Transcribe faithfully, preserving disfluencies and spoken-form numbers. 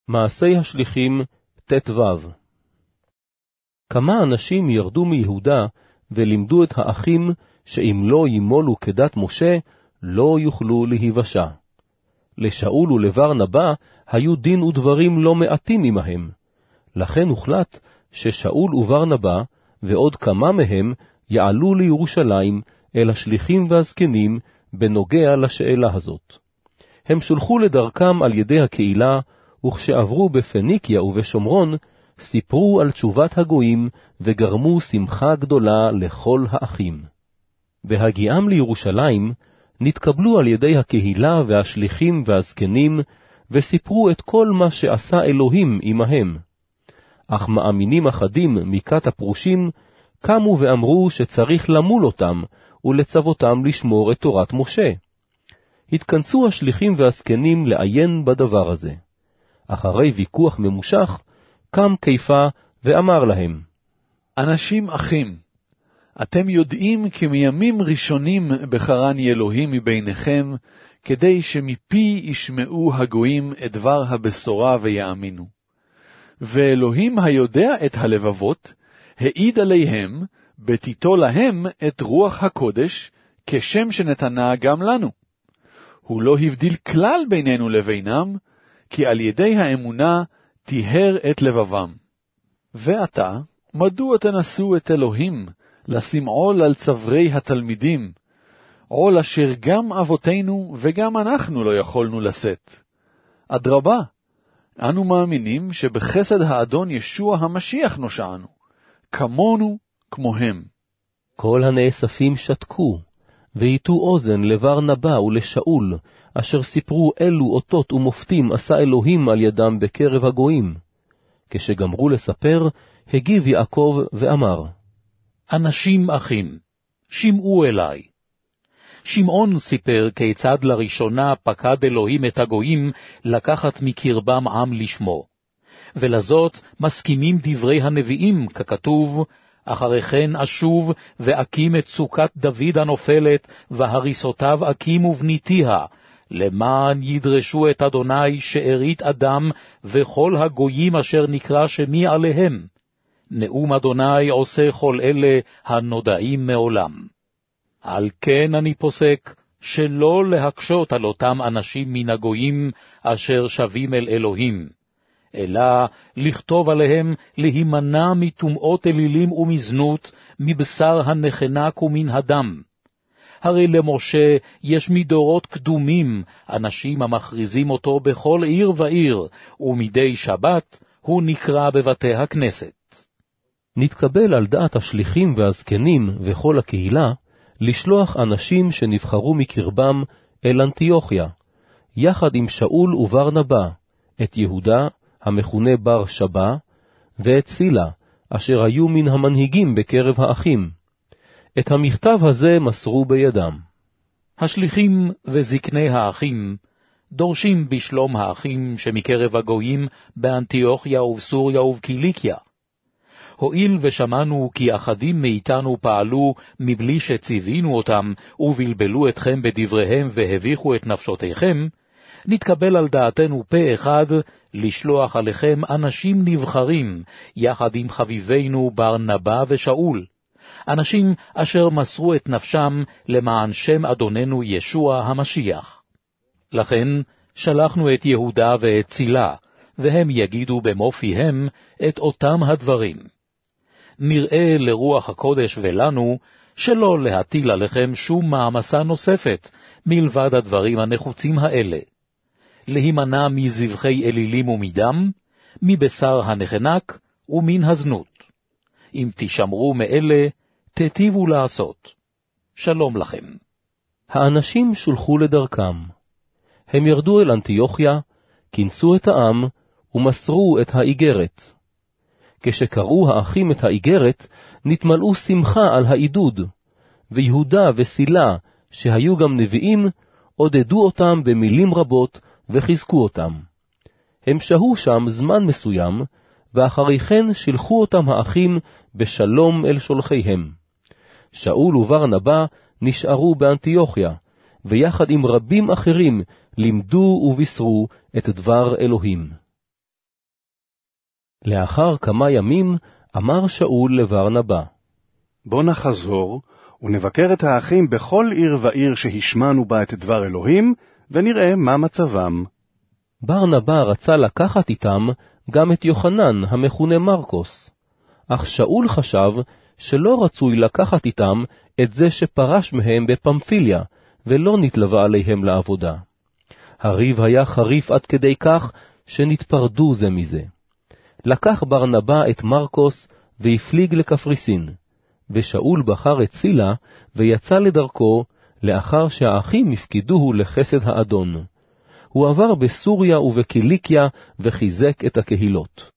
מעשי השליחים ט"ו. כמה אנשים ירדו מיהודה ולימדו את האחים שאם לא ימולו כדת משה, לא יוכלו להיוושע. לשאול ולברנבא היו דין ודברים לא מעטים עמהם. לכן הוחלט ששאול וברנבא ועוד כמה מהם יעלו לירושלים אל השליחים והזקנים בנוגע לשאלה הזאת. הם שולחו לדרכם על ידי הקהילה, וכשעברו בפניקיה ובשומרון, סיפרו על תשובת הגויים וגרמו שמחה גדולה לכל האחים. בהגיעם לירושלים, נתקבלו על ידי הקהילה והשליחים והזקנים, וסיפרו את כל מה שעשה אלוהים עמהם. אך מאמינים אחדים מכת הפרושים קמו ואמרו שצריך למול אותם ולצוותם לשמור את תורת משה. התכנסו השליחים והזקנים לעיין בדבר הזה. אחרי ויכוח ממושך, קם קיפה ואמר להם, אנשים אחים, אתם יודעים כי מימים ראשונים בחרני אלוהים מביניכם, כדי שמפי ישמעו הגויים את דבר הבשורה ויאמינו. ואלוהים היודע את הלבבות, העיד עליהם, בתיתו להם את רוח הקודש, כשם שנתנה גם לנו. הוא לא הבדיל כלל בינינו לבינם, כי על ידי האמונה תיהר את לבבם. ועתה, מדוע תנסו את אלוהים, לשים עול על צווארי התלמידים, עול אשר גם אבותינו וגם אנחנו לא יכולנו לשאת? אדרבה, אנו מאמינים שבחסד האדון ישוע המשיח נושענו, כמונו כמוהם. כל הנאספים שתקו, והיטו אוזן לברנבא ולשאול, אשר סיפרו אילו אותות ומופתים עשה אלוהים על ידם בקרב הגויים. כשגמרו לספר, הגיב יעקב ואמר, אנשים אחים, שמעו אליי. שמעון סיפר כיצד לראשונה פקד אלוהים את הגויים לקחת מקרבם עם לשמו. ולזאת מסכימים דברי הנביאים, ככתוב, אחרי כן אשוב ואקים את סוכת דוד הנופלת, והריסותיו אקים ובניתיה, למען ידרשו את אדוני שארית אדם וכל הגויים אשר נקרא שמי עליהם. נאום אדוני עושה כל אלה הנודעים מעולם. על כן אני פוסק שלא להקשות על אותם אנשים מן הגויים אשר שבים אל אלוהים, אלא לכתוב עליהם להימנע מטומאות אלילים ומזנות, מבשר הנחנק ומן הדם. הרי למשה יש מדורות קדומים אנשים המכריזים אותו בכל עיר ועיר, ומדי שבת הוא נקרא בבתי הכנסת. נתקבל על דעת השליחים והזקנים וכל הקהילה, לשלוח אנשים שנבחרו מקרבם אל אנטיוכיה, יחד עם שאול וברנבא, את יהודה, המכונה בר שבא, ואת סילה, אשר היו מן המנהיגים בקרב האחים. את המכתב הזה מסרו בידם. השליחים וזקני האחים דורשים בשלום האחים שמקרב הגויים באנטיוכיה ובסוריה ובקיליקיה. הואיל ושמענו כי אחדים מאיתנו פעלו מבלי שציווינו אותם, ובלבלו אתכם בדבריהם והביכו את נפשותיכם, נתקבל על דעתנו פה אחד לשלוח עליכם אנשים נבחרים, יחד עם חביבינו ברנבא ושאול, אנשים אשר מסרו את נפשם למען שם אדוננו ישוע המשיח. לכן שלחנו את יהודה ואת סילה, והם יגידו במו פיהם את אותם הדברים. נראה לרוח הקודש ולנו שלא להטיל עליכם שום מעמסה נוספת, מלבד הדברים הנחוצים האלה. להימנע מזבחי אלילים ומדם, מבשר הנחנק ומן הזנות. אם תשמרו מאלה, תטיבו לעשות. שלום לכם. האנשים שולחו לדרכם. הם ירדו אל אנטיוכיה, כינסו את העם ומסרו את האיגרת. כשקראו האחים את האיגרת, נתמלאו שמחה על העידוד, ויהודה וסילה, שהיו גם נביאים, עודדו אותם במילים רבות וחיזקו אותם. הם שהו שם זמן מסוים, ואחרי כן שילחו אותם האחים בשלום אל שולחיהם. שאול וברנבא נשארו באנטיוכיה, ויחד עם רבים אחרים לימדו ובישרו את דבר אלוהים. לאחר כמה ימים אמר שאול לברנבא, בוא נחזור, ונבקר את האחים בכל עיר ועיר שהשמענו בה את דבר אלוהים, ונראה מה מצבם. ברנבא רצה לקחת איתם גם את יוחנן המכונה מרקוס, אך שאול חשב שלא רצוי לקחת איתם את זה שפרש מהם בפמפיליה, ולא נתלווה עליהם לעבודה. הריב היה חריף עד כדי כך שנתפרדו זה מזה. לקח ברנבא את מרקוס והפליג לקפריסין, ושאול בחר את סילה ויצא לדרכו לאחר שהאחים הפקידוהו לחסד האדון. הוא עבר בסוריה ובקיליקיה וחיזק את הקהילות.